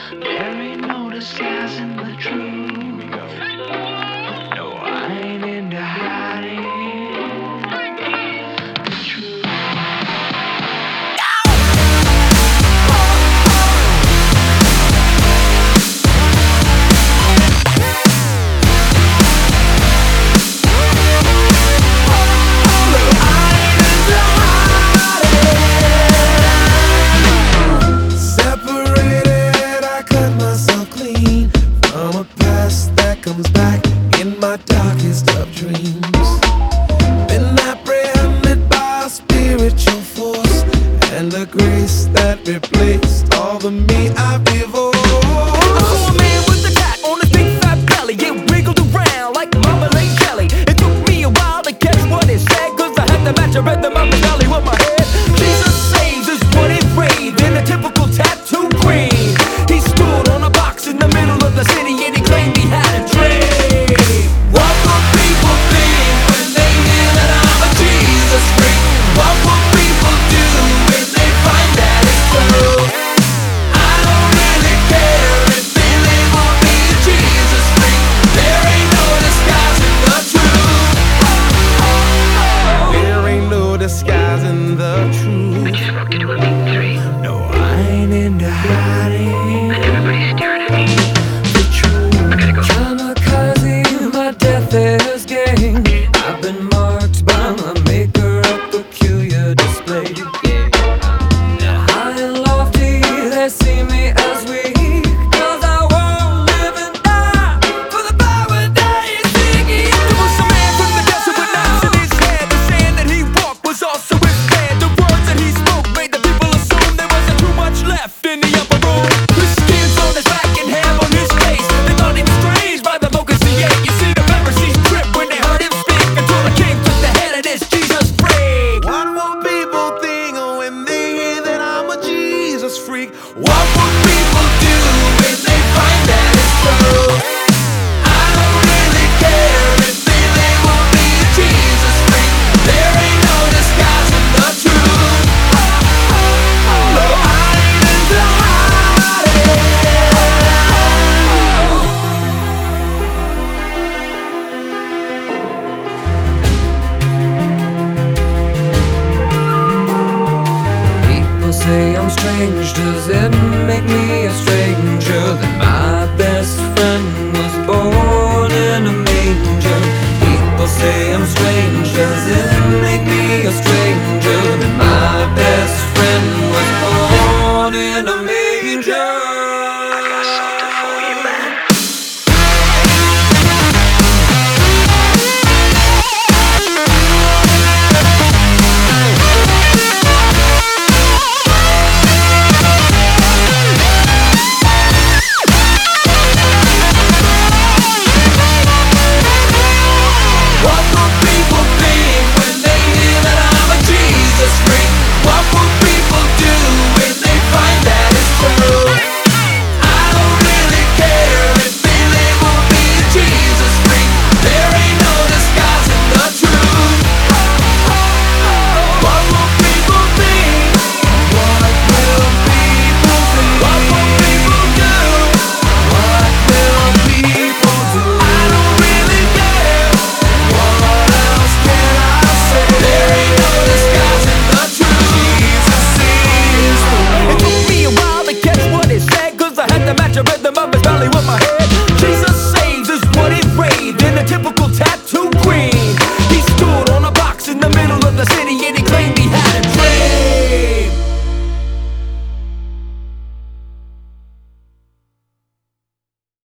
There ain't no disguising the truth. No, I ain't into hiding the truth. Separated, I cut myself clean from a past that comes back in my darkest of dreams. Been apprehended by a spiritual force and a grace that replaced all the me I've divorced. I saw a man with a cat on his big fat belly. It wiggled around like marmalade jelly. It took me a while to catch what it said, cause I had to match a rhythm of his belly with my head. Jesus saves is what it raved in a typical tattoo queen. He stood on a box in the middle of the city and he claimed he had a dream. What will people think when they hear that I'm a Jesus freak? What will people do when they find that it's true? I don't really care if they label me a Jesus freak. There ain't no disguising the truth. There ain't no disguising the truth. No, I ain't into hiding the truth. Kamikaze, my death is gain. I've been marked by my maker, a peculiar display. High and lofty, they see me as weak, cause I won't live and die for the power that he's seeking. There was a man from the desert with knives in his head. The sand that he walked was also his bed. The words that he spoke made the people assume there wasn't too much left in the upper room. The skins on his back and hair on his face, they thought he was strange by the focus he ate. You see the Pharisees trip when they heard him speak, until the king took the head of this Jesus freak. What will people think when they hear that I'm a Jesus freak? What will people do when they find that it's true? I don't really care if they label me a Jesus freak. There ain't no disguising the truth. No, I ain't into hiding. People say I'm strange, does it make me a stranger? That my best friend was born in a manger. People say I'm strange, does it make me a stranger?